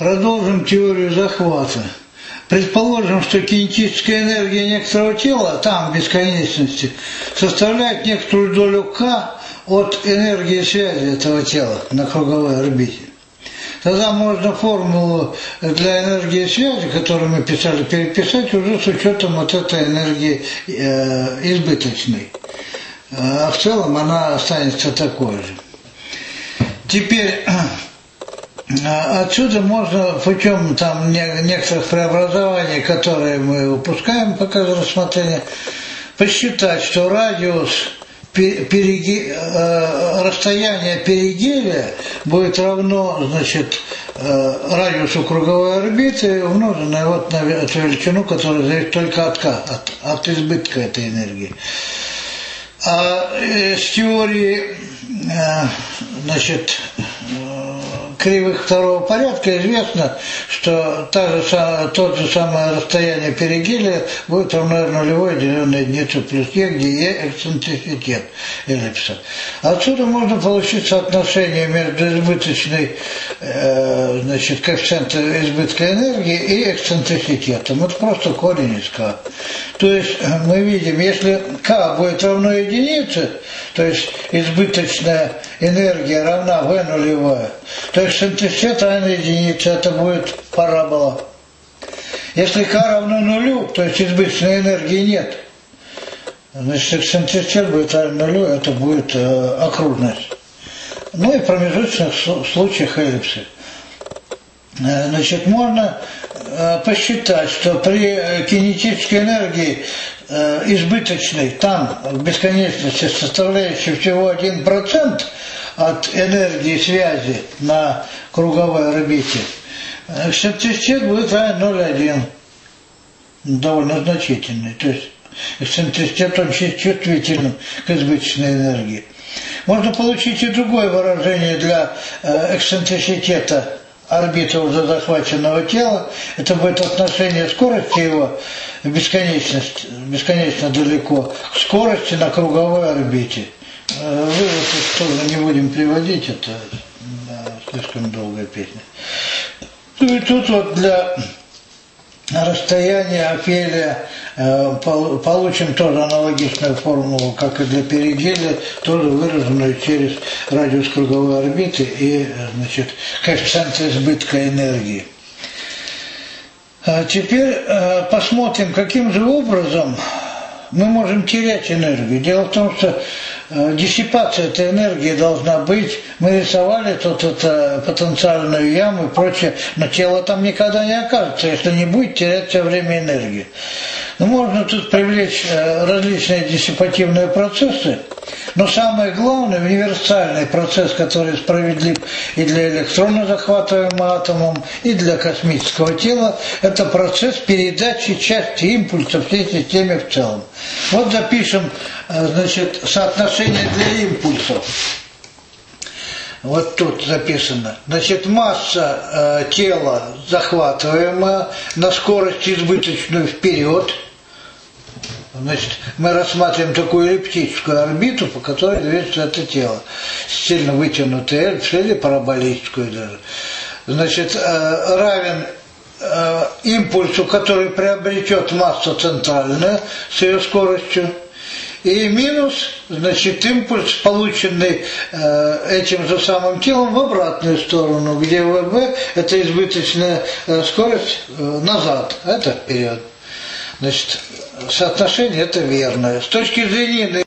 Продолжим теорию захвата. Предположим, что кинетическая энергия некоторого тела, там, в бесконечности, составляет некоторую долю К от энергии связи этого тела на круговой орбите. Тогда можно формулу для энергии связи, которую мы писали, переписать уже с учетом вот этой энергии избыточной. А в целом она останется такой же. Теперь отсюда можно путем там некоторых преобразований, которые мы упускаем пока за рассмотрение, посчитать, что радиус расстояние перигелия будет равно, значит, радиусу круговой орбиты, умноженное вот на эту величину, которая зависит только от избытка этой энергии. А с теории, значит, кривых второго порядка известно, что тот же самое расстояние перигелия будет равно нулевой деленной единице плюс Е, где Е эксцентриситет эллипса. Отсюда можно получить соотношение между избыточной, значит, коэффициентом избытка энергии и эксцентриситетом. Это просто корень из К. То есть мы видим, если К будет равно единице, то есть избыточная энергия равна В нулевая, то эксцентриситет равен единице, это будет парабола. Если К равно нулю, то есть избыточной энергии нет, значит эксцентриситет будет равен нулю, это будет окружность. Ну и в промежуточных случаях эллипсы. Значит, можно посчитать, что при кинетической энергии избыточной, там в бесконечности, составляющей всего 1% от энергии связи на круговой орбите, эксцентриситет будет равен 0,1, довольно значительный. То есть эксцентриситет очень чувствителен к избыточной энергии. Можно получить и другое выражение для эксцентриситета орбиты уже захваченного тела. Это будет отношение скорости его бесконечно далеко к скорости на круговой орбите. Вывод тоже не будем приводить, это слишком долгая песня. И тут вот для расстояния Апелия получим тоже аналогичную формулу, как и для перигелия, тоже выраженную через радиус круговой орбиты и, значит, коэффициент избытка энергии. Теперь посмотрим, каким же образом мы можем терять энергию. Дело в том, что диссипация этой энергии должна быть. Мы рисовали тут это потенциальную яму и прочее, но тело там никогда не окажется, если не будет терять все время энергию. Но можно тут привлечь различные диссипативные процессы, но самый главный, универсальный процесс, который справедлив и для электрона, захватываемого атомом, и для космического тела, это процесс передачи части импульса всей системе в целом. Вот запишем, значит, соотношение для импульсов. Вот тут записано. Значит, масса тела, захватываемая на скорость избыточную вперед. Значит, мы рассматриваем такую эллиптическую орбиту, по которой движется это тело. Сильно вытянутый эллипс или параболическую даже. Значит, равен импульсу, который приобретет масса центральная с ее скоростью. И минус, значит, импульс, полученный этим же самым телом в обратную сторону, где ВВ – это избыточная скорость назад, это вперед. Значит, соотношение это верное. С точки зрения